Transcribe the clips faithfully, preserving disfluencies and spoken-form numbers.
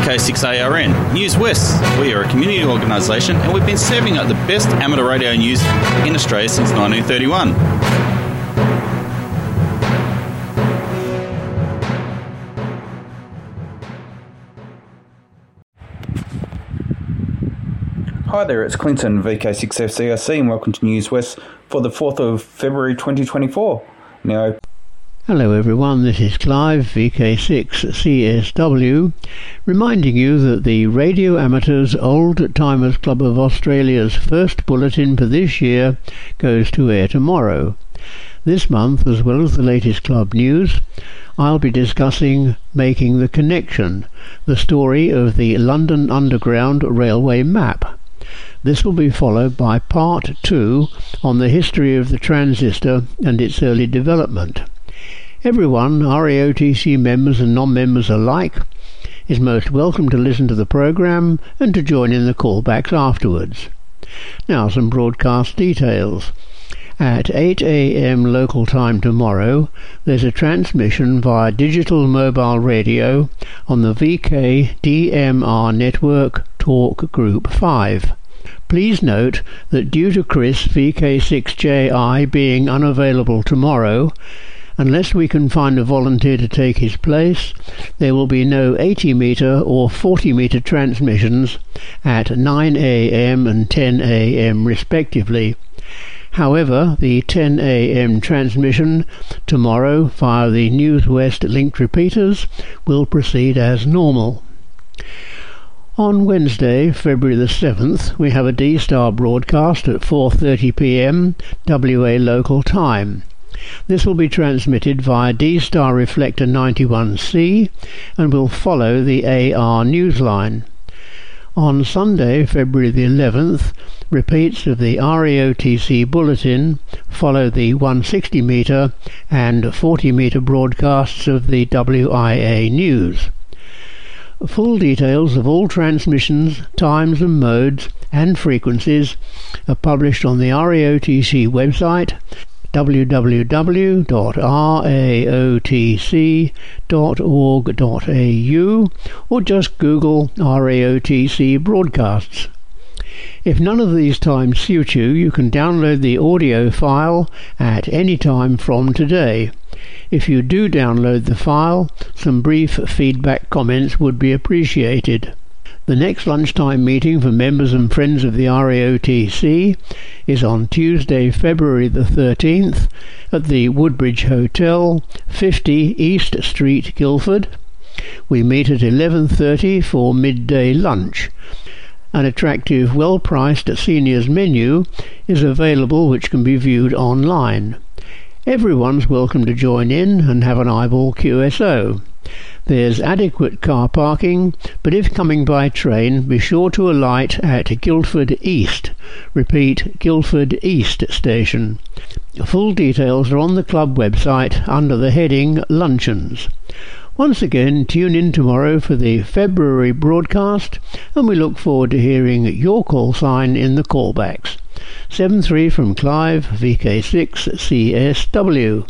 K six A R N, News West. We are a community organisation and we've been serving up the best amateur radio news in Australia since nineteen thirty-one. Hi there, it's Clinton, V K six F C R C, and welcome to News West for the fourth of February twenty twenty-four. Now, hello everyone, this is Clive, V K six C S W, reminding you that the Radio Amateurs Old Timers Club of Australia's first bulletin for this year goes to air tomorrow. This month, as well as the latest club news, I'll be discussing Making the Connection, the story of the London Underground Railway map. This will be followed by part two on the history of the transistor and its early development. Everyone, R A O T C members and non-members alike, is most welcome to listen to the programme and to join in the callbacks afterwards. Now some broadcast details. At eight a m local time tomorrow, there's a transmission via digital mobile radio on the V K D M R network Talk Group five. Please note that due to Chris V K six J I being unavailable tomorrow, unless we can find a volunteer to take his place, there will be no eighty metre or forty metre transmissions at nine a m and ten a m respectively. However, the ten a m transmission tomorrow via the News West linked repeaters will proceed as normal. On Wednesday, February the seventh, we have a D-Star broadcast at four thirty p m W A local time. This will be transmitted via D-Star Reflector ninety-one C and will follow the A R Newsline. On Sunday, February the eleventh, repeats of the R A O T C Bulletin follow the one hundred sixty metre and forty metre broadcasts of the W I A News. Full details of all transmissions, times and modes and frequencies are published on the R A O T C website w w w dot r a o t c dot org dot a u or just Google R A O T C broadcasts. If none of these times suit you, you can download the audio file at any time from today. If you do download the file, some brief feedback comments would be appreciated. The next lunchtime meeting for members and friends of the R A O T C is on Tuesday, February the thirteenth at the Woodbridge Hotel, fifty East Street, Guildford. We meet at eleven thirty for midday lunch. An attractive, well-priced seniors menu is available which can be viewed online. Everyone's welcome to join in and have an eyeball Q S O. There's adequate car parking, but if coming by train, be sure to alight at Guildford East. Repeat, Guildford East Station. Full details are on the club website under the heading Luncheons. Once again, tune in tomorrow for the February broadcast, and we look forward to hearing your call sign in the callbacks. seven three from Clive, V K six C S W.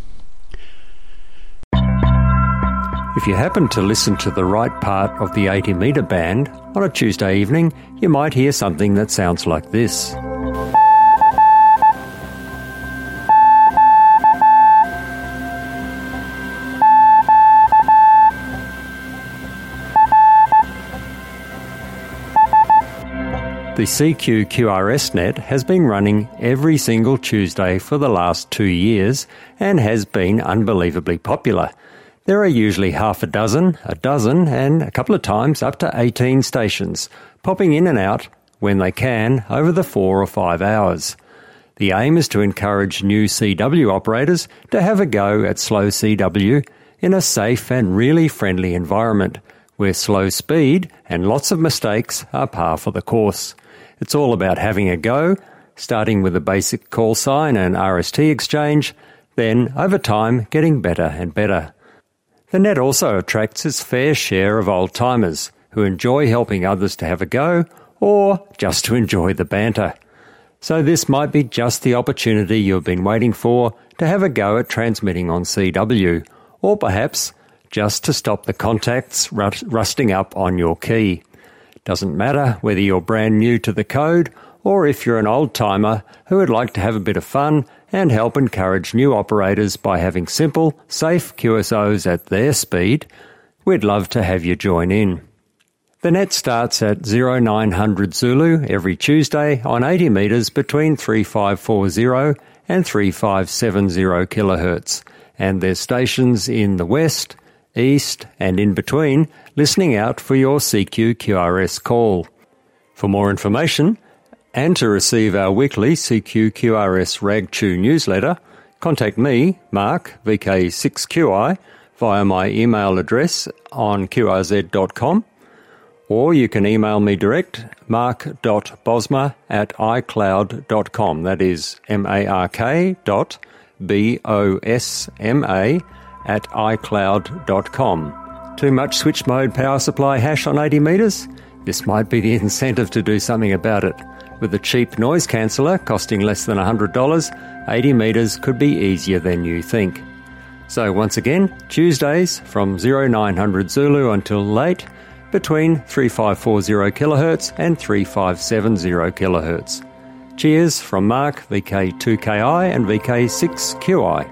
If you happen to listen to the right part of the eighty metre band on a Tuesday evening, you might hear something that sounds like this. The C Q Q R S net has been running every single Tuesday for the last two years and has been unbelievably popular. There are usually half a dozen, a dozen, and a couple of times up to eighteen stations, popping in and out when they can over the four or five hours. The aim is to encourage new C W operators to have a go at slow C W in a safe and really friendly environment, where slow speed and lots of mistakes are par for the course. It's all about having a go, starting with a basic call sign and R S T exchange, then, over time, getting better and better. The net also attracts its fair share of old-timers who enjoy helping others to have a go or just to enjoy the banter. So this might be just the opportunity you've been waiting for to have a go at transmitting on C W, or perhaps just to stop the contacts rusting up on your key. Doesn't matter whether you're brand new to the code or if you're an old-timer who would like to have a bit of fun and help encourage new operators by having simple, safe Q S Os at their speed, we'd love to have you join in. The net starts at zero nine hundred Zulu every Tuesday on eighty metres between three five four zero and three five seven zero kilohertz, and there's stations in the west, east and in between listening out for your C Q Q R S call. For more information and to receive our weekly C Q Q R S RagTune newsletter, contact me, Mark, V K six Q I, via my email address on Q R Z dot com, or you can email me direct, mark dot bosma at icloud dot com. That is M A R K dot B O S M A at icloud dot com. Too much switch mode power supply hash on eighty metres? This might be the incentive to do something about it. With a cheap noise canceller costing less than one hundred dollars, eighty metres could be easier than you think. So once again, Tuesdays from zero nine hundred Zulu until late, between three five four zero kilohertz and three five seven zero kilohertz. Cheers from Mark, V K two K I and V K six Q I.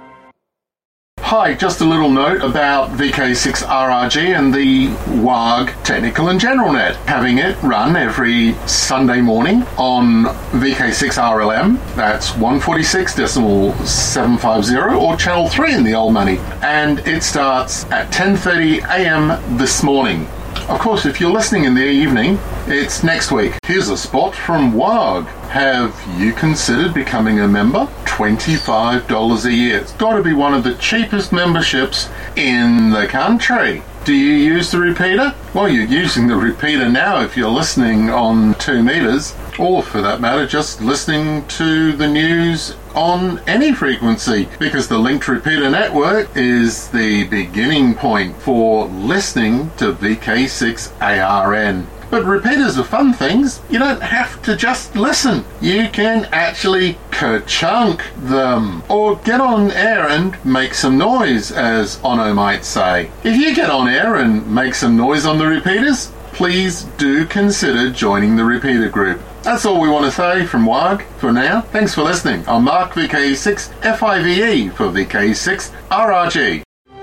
Hi, just a little note about V K six R R G and the W A G Technical and General Net. Having it run every Sunday morning on V K six R L M, that's one forty-six point seven five zero, or Channel three in the old money. And it starts at ten thirty a m this morning. Of course, if you're listening in the evening, it's next week. Here's a spot from W A G. Have you considered becoming a member? twenty-five dollars a year. It's got to be one of the cheapest memberships in the country. Do you use the repeater? Well, you're using the repeater now if you're listening on two meters, or for that matter, just listening to the news on any frequency, because the linked repeater network is the beginning point for listening to V K six A R N. But repeaters are fun things. You don't have to just listen. You can actually ka-chunk them, or get on air and make some noise, as Ono might say. If you get on air and make some noise on the repeaters, please do consider joining the repeater group. That's all we want to say from W A G for now. Thanks for listening. I'm Mark, V K six F I V E for V K six R R G.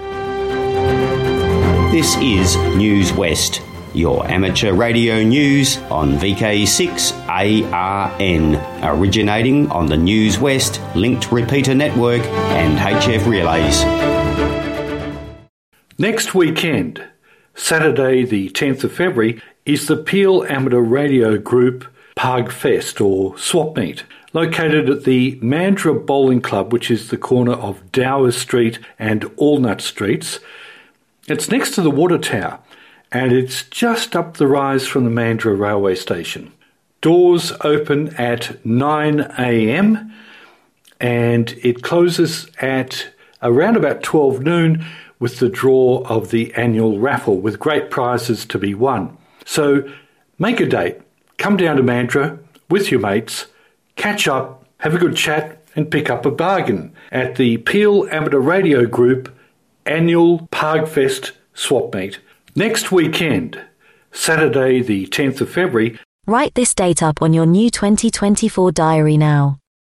This is News West, your amateur radio news on V K six A R N, originating on the News West linked repeater network and H F relays. Next weekend, Saturday the tenth of February, is the Peel Amateur Radio Group Pug Fest, or Swap Meet, located at the Mandurah Bowling Club, which is the corner of Dower Street and Allnut Streets. It's next to the water tower, and it's just up the rise from the Mandurah railway station. Doors open at nine a m and it closes at around about twelve noon with the draw of the annual raffle, with great prizes to be won. So make a date. Come down to Mandurah with your mates, catch up, have a good chat and pick up a bargain at the Peel Amateur Radio Group Annual Pugfest Swap Meet. Next weekend, Saturday the tenth of February. Write this date up on your new twenty twenty-four diary now.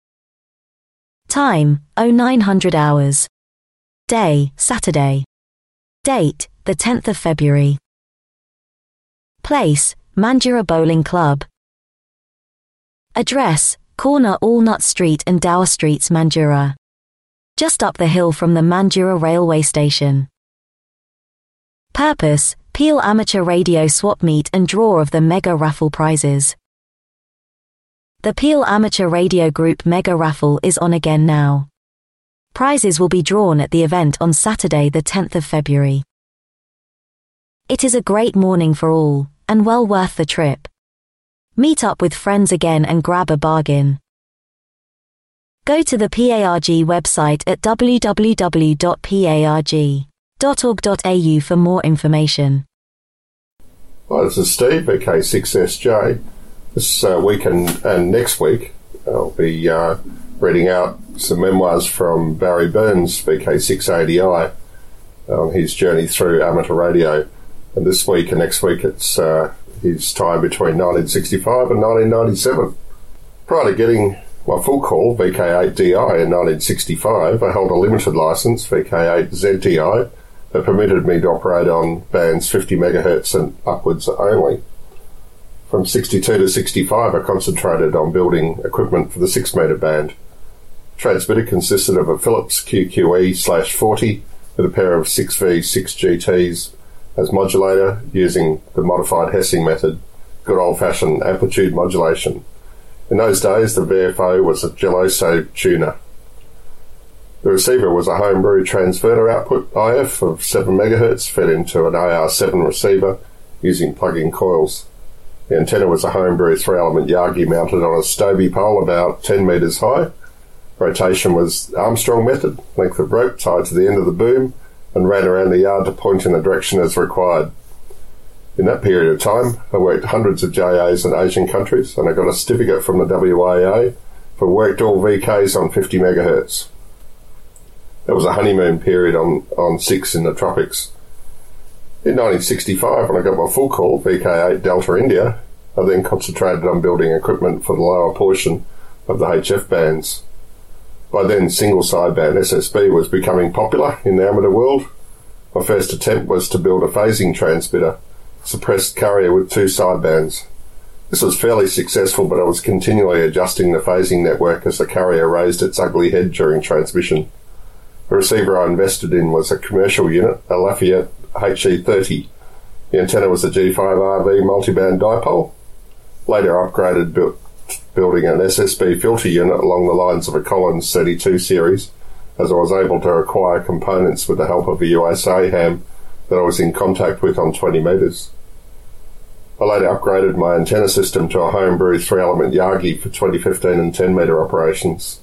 Time, oh nine hundred hours. Day, Saturday. Date, the tenth of February. Place, Mandurah Bowling Club. Address, corner Allnut Street and Dower Streets, Mandurah. Just up the hill from the Mandurah railway station. Purpose, Peel Amateur Radio Swap Meet and draw of the Mega Raffle prizes. The Peel Amateur Radio Group Mega Raffle is on again now. Prizes will be drawn at the event on Saturday the tenth of February. It is a great morning for all, and well worth the trip. Meet up with friends again and grab a bargain. Go to the P A R G website at w w w dot p a r g dot org dot a u for more information. Hi, this is Steve, V K six S J. This uh, week and, and next week, I'll be uh, reading out some memoirs from Barry Burns, V K six A D I. on his journey through amateur radio. And this week and next week it's uh, his time between nineteen sixty-five and nineteen ninety-seven. Prior to getting my full call, V K eight D I, in nineteen sixty-five, I held a limited licence, V K eight Z D I, that permitted me to operate on bands fifty megahertz and upwards only. From sixty-two to sixty-five, I concentrated on building equipment for the six metre band. Transmitter consisted of a Philips Q Q E slash forty with a pair of six V six G Ts as modulator using the modified Hessing method, good old-fashioned amplitude modulation. In those days, the V F O was a Geloso tuner. The receiver was a homebrew transverter output I F of seven megahertz fed into an A R seven receiver using plug-in coils. The antenna was a homebrew three-element Yagi mounted on a Stobie pole about ten metres high. Rotation was Armstrong method, length of rope tied to the end of the boom and ran around the yard to point in the direction as required. In that period of time, I worked hundreds of J As in Asian countries, and I got a certificate from the W A A for worked all V Ks on fifty megahertz. There was a honeymoon period on, on six in the tropics. In nineteen sixty-five, when I got my full call, V K eight Delta India, I then concentrated on building equipment for the lower portion of the H F bands. By then, single sideband S S B was becoming popular in the amateur world. My first attempt was to build a phasing transmitter, suppressed carrier with two sidebands. This was fairly successful, but I was continually adjusting the phasing network as the carrier raised its ugly head during transmission. The receiver I invested in was a commercial unit, a Lafayette H E thirty. The antenna was a G five R V multiband dipole. Later I upgraded built, building an S S B filter unit along the lines of a Collins thirty-two series, as I was able to acquire components with the help of a U S A ham that I was in contact with on twenty metres. I later upgraded my antenna system to a homebrew three-element Yagi for twenty fifteen and ten metre operations.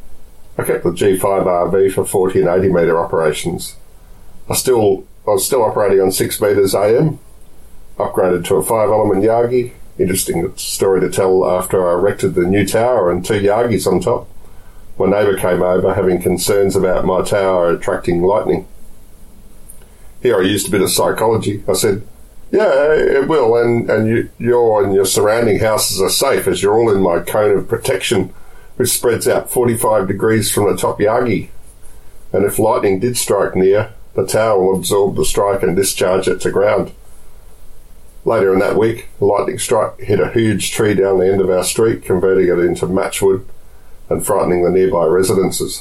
I kept the G five R V for forty and eighty metre operations. I still I was still operating on six metres A M, upgraded to a five-element Yagi. Interesting story to tell after I erected the new tower and two Yagis on top. My neighbour came over having concerns about my tower attracting lightning. Here I used a bit of psychology. I said, yeah, it will, and, and you, your and your surrounding houses are safe as you're all in my cone of protection, which spreads out forty-five degrees from the top Yagi. And if lightning did strike near, the tower will absorb the strike and discharge it to ground. Later in that week, a lightning strike hit a huge tree down the end of our street, converting it into matchwood and frightening the nearby residences.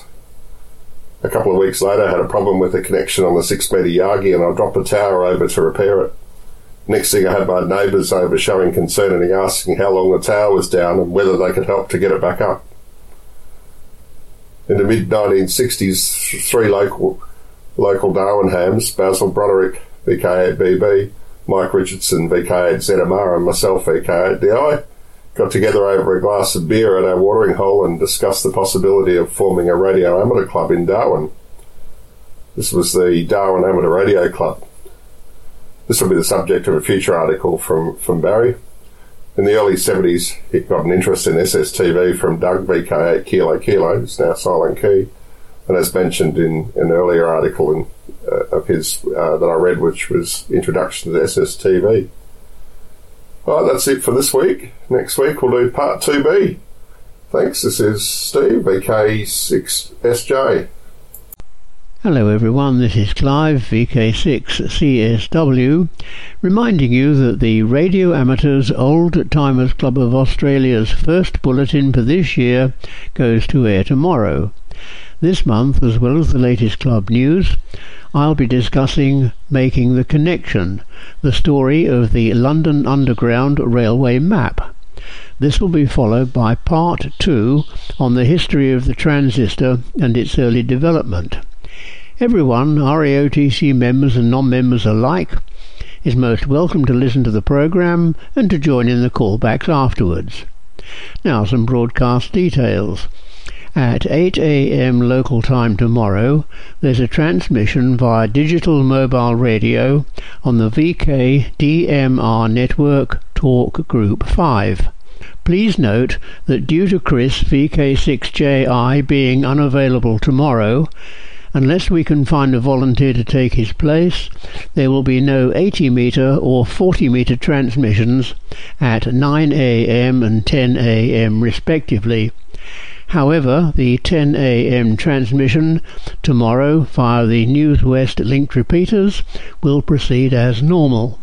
A couple of weeks later, I had a problem with the connection on the six metre Yagi and I dropped the tower over to repair it. Next thing I had my neighbours over showing concern and asking how long the tower was down and whether they could help to get it back up. In the mid nineteen sixties, three local local Darwin hams, Basil Broderick, V K eight B B, Mike Richardson, V K eight Z M R and myself, V K eight D I, got together over a glass of beer at our watering hole and discussed the possibility of forming a radio amateur club in Darwin. This was the Darwin Amateur Radio Club. This will be the subject of a future article from, from Barry. In the early seventies, he got an interest in S S T V from Doug, V K eight Kilo Kilo, who's now Silent Key, and as mentioned in an earlier article in, uh, of his uh, that I read, which was Introduction to S S T V. All right, that's it for this week. Next week we'll do part two B. Thanks, this is Steve, V K six S J. Hello everyone, this is Clive, V K six C S W, reminding you that the Radio Amateurs Old Timers Club of Australia's first bulletin for this year goes to air tomorrow. This month, as well as the latest club news, I'll be discussing Making the Connection, the story of the London Underground Railway map. This will be followed by part two on the history of the transistor and its early development. Everyone, R A O T C members and non-members alike, is most welcome to listen to the programme and to join in the callbacks afterwards. Now some broadcast details. At eight a m local time tomorrow, there's a transmission via digital mobile radio on the V K D M R network Talk Group five. Please note that due to Chris V K six J I being unavailable tomorrow, Unless we can find a volunteer to take his place, there will be no eighty metre or forty metre transmissions at nine a m and ten a m respectively. However, the ten a m transmission tomorrow via the News West linked repeaters will proceed as normal.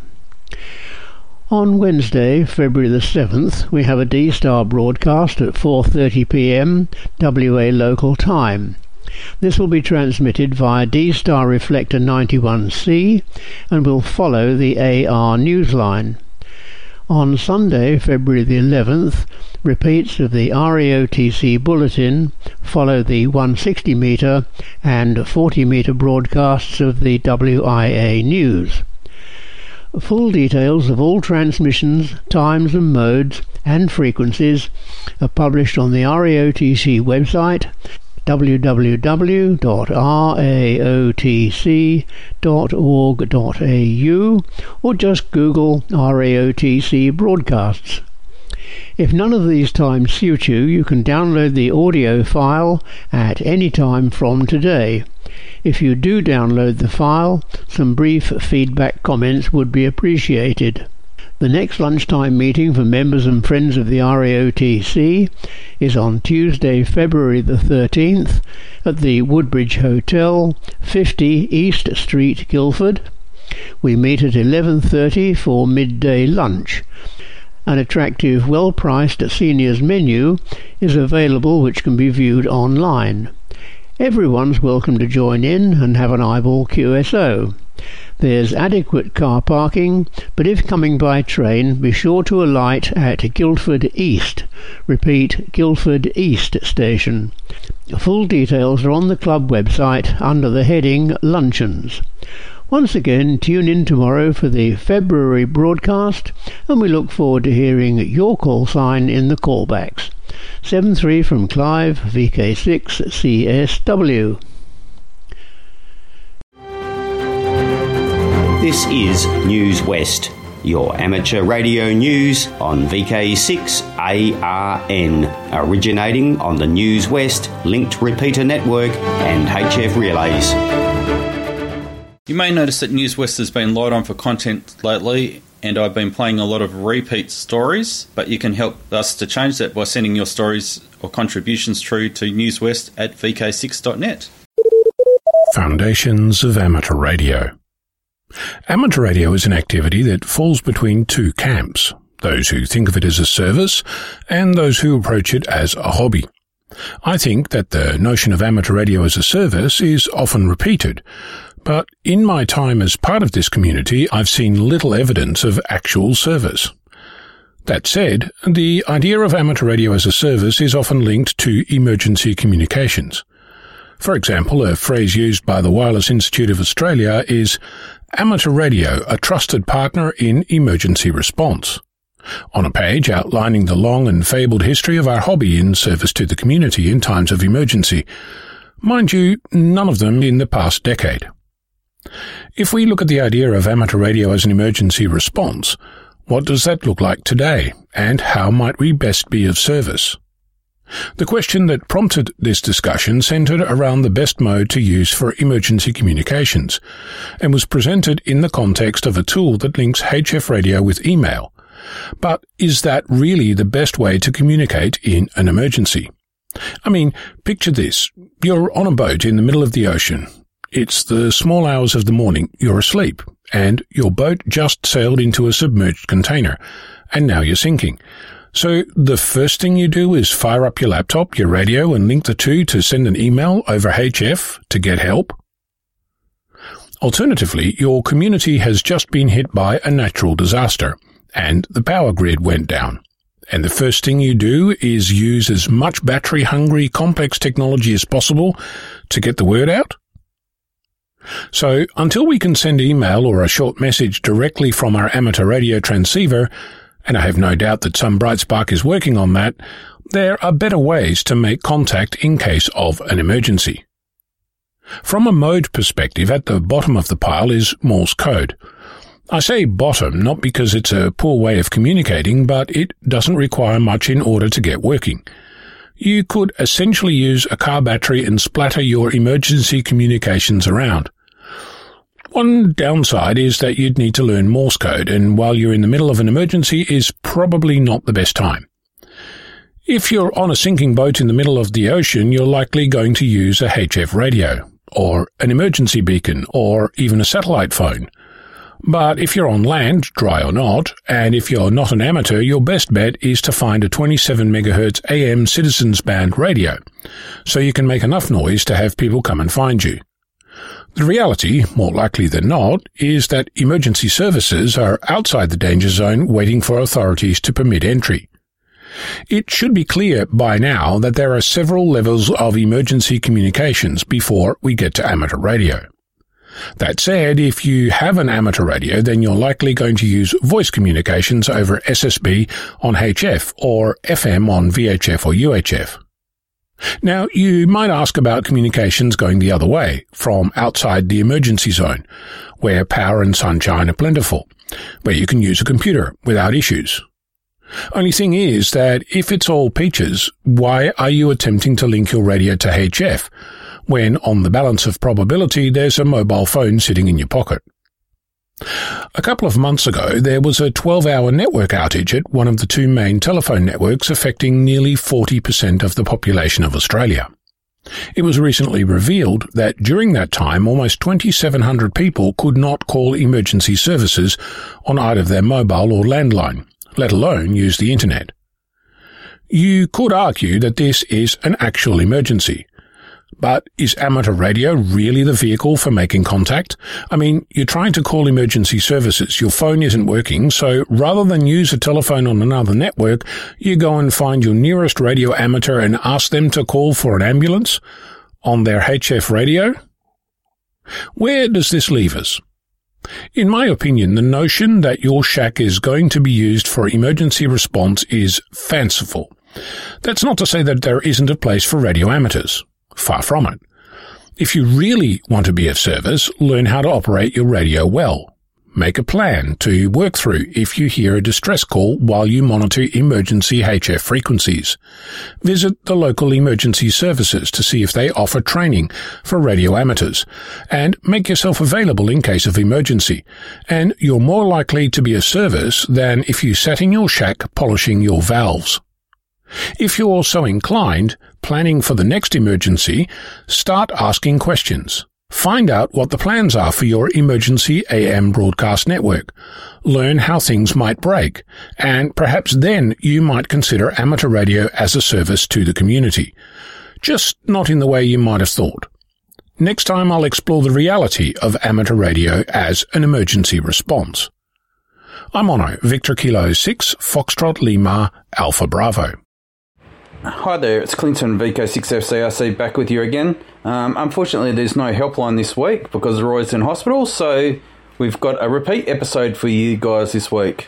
On Wednesday, February the seventh, we have a D-Star broadcast at four thirty p m W A local time. This will be transmitted via D-Star Reflector ninety-one C and will follow the A R Newsline. On Sunday, February the eleventh, repeats of the R A O T C Bulletin follow the one hundred sixty metre and forty metre broadcasts of the W I A News. Full details of all transmissions, times and modes and frequencies are published on the R A O T C website w w w dot r a o t c dot org dot a u or just Google R A O T C broadcasts. If none of these times suit you, you can download the audio file at any time from today. If you do download the file, some brief feedback comments would be appreciated. The next lunchtime meeting for members and friends of the R A O T C is on Tuesday, February the thirteenth at the Woodbridge Hotel, fifty East Street, Guildford. We meet at eleven thirty for midday lunch. An attractive, well-priced seniors menu is available which can be viewed online. Everyone's welcome to join in and have an eyeball Q S O. There's adequate car parking, but if coming by train, be sure to alight at Guildford East. Repeat, Guildford East Station. Full details are on the club website under the heading Luncheons. Once again, tune in tomorrow for the February broadcast, and we look forward to hearing your call sign in the callbacks. seven three from Clive, V K six C S W. This is News West, your amateur radio news on V K six A R N, originating on the News West linked repeater network and H F relays. You may notice that News West has been light on for content lately, and I've been playing a lot of repeat stories, but you can help us to change that by sending your stories or contributions through to newswest at v k six dot net. Foundations of Amateur Radio. Amateur radio is an activity that falls between two camps, those who think of it as a service and those who approach it as a hobby. I think that the notion of amateur radio as a service is often repeated, but in my time as part of this community, I've seen little evidence of actual service. That said, the idea of amateur radio as a service is often linked to emergency communications. For example, a phrase used by the Wireless Institute of Australia is amateur radio, a trusted partner in emergency response, on a page outlining the long and fabled history of our hobby in service to the community in times of emergency. Mind you, none of them in the past decade. If we look at the idea of amateur radio as an emergency response, what does that look like today, and how might we best be of service? The question that prompted this discussion centred around the best mode to use for emergency communications, and was presented in the context of a tool that links H F radio with email. But is that really the best way to communicate in an emergency? I mean, picture this. You're on a boat in the middle of the ocean. It's the small hours of the morning, you're asleep, and your boat just sailed into a submerged container, and now you're sinking. So the first thing you do is fire up your laptop, your radio, and link the two to send an email over H F to get help? Alternatively, your community has just been hit by a natural disaster, and the power grid went down. And the first thing you do is use as much battery-hungry, complex technology as possible to get the word out? So, until we can send email or a short message directly from our amateur radio transceiver, and I have no doubt that some bright spark is working on that, there are better ways to make contact in case of an emergency. From a mode perspective, at the bottom of the pile is Morse code. I say bottom not because it's a poor way of communicating, but it doesn't require much in order to get working. You could essentially use a car battery and splatter your emergency communications around. One downside is that you'd need to learn Morse code, and while you're in the middle of an emergency is probably not the best time. If you're on a sinking boat in the middle of the ocean, you're likely going to use a H F radio, or an emergency beacon, or even a satellite phone. But if you're on land, dry or not, and if you're not an amateur, your best bet is to find a twenty-seven megahertz A M citizens band radio, so you can make enough noise to have people come and find you. The reality, more likely than not, is that emergency services are outside the danger zone waiting for authorities to permit entry. It should be clear by now that there are several levels of emergency communications before we get to amateur radio. That said, if you have an amateur radio, then you're likely going to use voice communications over S S B on H F or F M on V H F or U H F. Now, you might ask about communications going the other way, from outside the emergency zone, where power and sunshine are plentiful, where you can use a computer without issues. Only thing is that if it's all peaches, why are you attempting to link your radio to H F, when on the balance of probability there's a mobile phone sitting in your pocket? A couple of months ago, there was a twelve-hour network outage at one of the two main telephone networks, affecting nearly forty percent of the population of Australia. It was recently revealed that during that time, almost twenty-seven hundred people could not call emergency services on either their mobile or landline, let alone use the internet. You could argue that this is an actual emergency. But is amateur radio really the vehicle for making contact? I mean, you're trying to call emergency services, your phone isn't working, so rather than use a telephone on another network, you go and find your nearest radio amateur and ask them to call for an ambulance on their H F radio? Where does this leave us? In my opinion, the notion that your shack is going to be used for emergency response is fanciful. That's not to say that there isn't a place for radio amateurs. Far from it. If you really want to be of service, learn how to operate your radio well. Make a plan to work through if you hear a distress call while you monitor emergency H F frequencies. Visit the local emergency services to see if they offer training for radio amateurs, and make yourself available in case of emergency, and you're more likely to be of service than if you sat in your shack polishing your valves. If you're so inclined, planning for the next emergency, start asking questions. Find out what the plans are for your emergency A M broadcast network. Learn how things might break, and perhaps then you might consider amateur radio as a service to the community. Just not in the way you might have thought. Next time I'll explore the reality of amateur radio as an emergency response. I'm Ono, Victor Kilo six, Foxtrot Lima, Alpha Bravo. Hi there, it's Clinton, V K six F C R C, back with you again. Um, unfortunately, there's no helpline this week because Roy's in hospital, so we've got a repeat episode for you guys this week.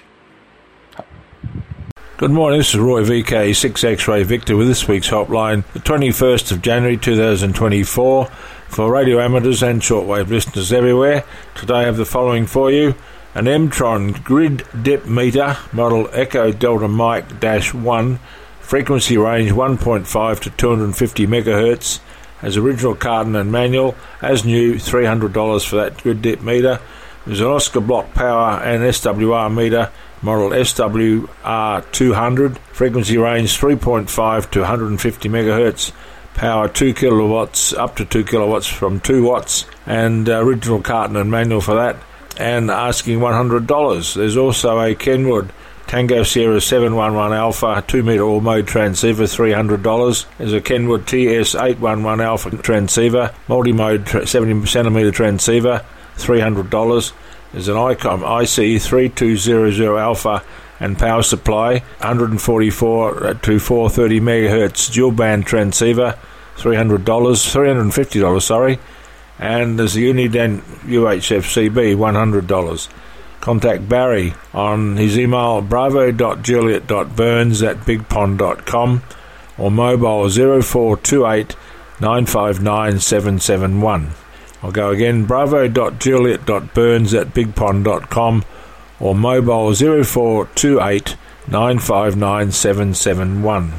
Good morning, this is Roy, V K six X-Ray Victor, with this week's helpline, the twenty-first of January two thousand twenty-four, for radio amateurs and shortwave listeners everywhere. Today I have the following for you: an M-Tron grid dip meter, model Echo Delta Mike dash one, frequency range one point five to two hundred fifty megahertz, has original carton and manual, as new, three hundred dollars for that grid dip meter. There's an Oscar Block Power and S W R meter, model S W R two hundred, frequency range three point five to one hundred fifty megahertz, power two kilowatts, up to two kilowatts from two watts, and uh, original carton and manual for that, and asking one hundred dollars. There's also a Kenwood Tango Sierra seven one one Alpha two meter all mode transceiver, three hundred dollars. There's a Kenwood T S eight one one Alpha transceiver, multi-mode tra- seventy centimeter transceiver, three hundred dollars. There's an ICOM I C three two zero zero Alpha and power supply, one forty-four to four thirty megahertz dual band transceiver, three hundred dollars, three hundred fifty dollars, sorry. And there's a Uniden U H F C B, one hundred dollars. Contact Barry on his email bravo dot juliet dot burns at bigpond dot com or mobile zero four two eight nine five nine seven seven one. I'll go again, bravo dot juliet dot burns at bigpond dot com or mobile zero four two eight nine five nine seven seven one.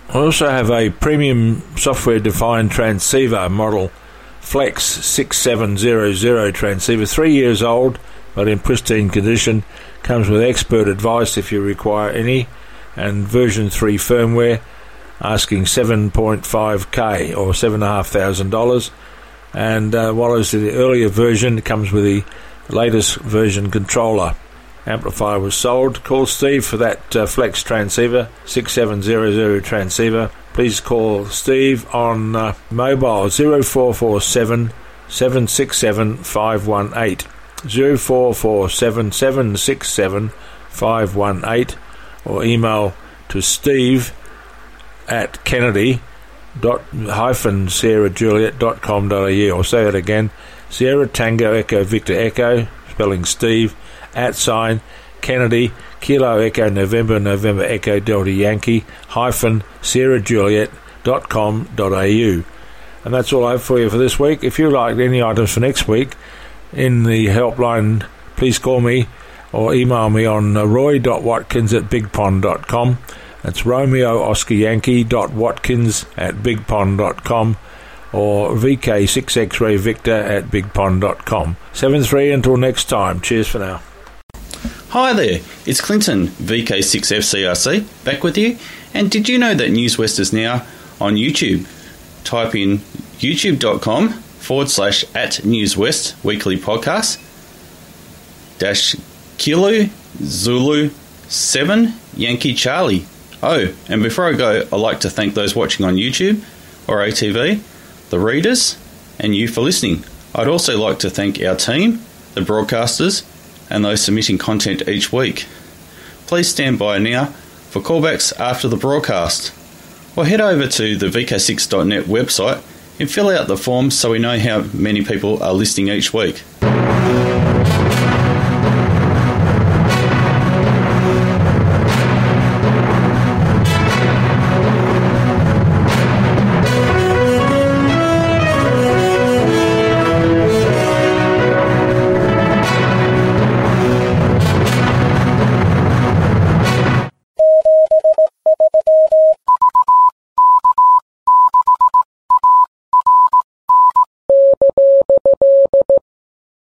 I also have a premium software-defined transceiver model Flex six seven zero zero transceiver, three years old but in pristine condition, comes with expert advice if you require any, and version three firmware, asking seven point five K or seven thousand five hundred dollars. And uh, while it's the earlier version, it comes with the latest version controller. Amplifier was sold. Call Steve for that uh, Flex transceiver, six seven zero zero transceiver. Please call Steve on uh, mobile zero four four seven, seven six seven, five one eight, zero four four seven, seven six seven, five one eight, or email to steve at kennedy dot hyphen Sierra Juliet dot com dot a u. I'll say that again: Sierra Tango Echo Victor Echo, spelling Steve, at sign Kennedy Kilo Echo November November Echo Delta Yankee hyphen Sierra Juliet dot com dot a u. And that's all I have for you for this week. If you like any items for next week in the helpline, please call me or email me on uh, roy dot watkins at big pond dot com. That's Romeo Oscar Yankee dot Watkins at big pond dot com, or V K six X-Ray Victor at big pond dot com. seven three until next time. Cheers for now. Hi there, it's Clinton, V K six F C R C, back with you. And did you know that News West is now on YouTube? Type in youtube.com forward slash at News West weekly podcast dash Kilo Zulu seven Yankee Charlie. Oh, and before I go, I'd like to thank those watching on YouTube or A T V, the readers, and you for listening. I'd also like to thank our team, the broadcasters, and those submitting content each week. Please stand by now for callbacks after the broadcast, or head over to the V K six dot net website and fill out the forms so we know how many people are listening each week.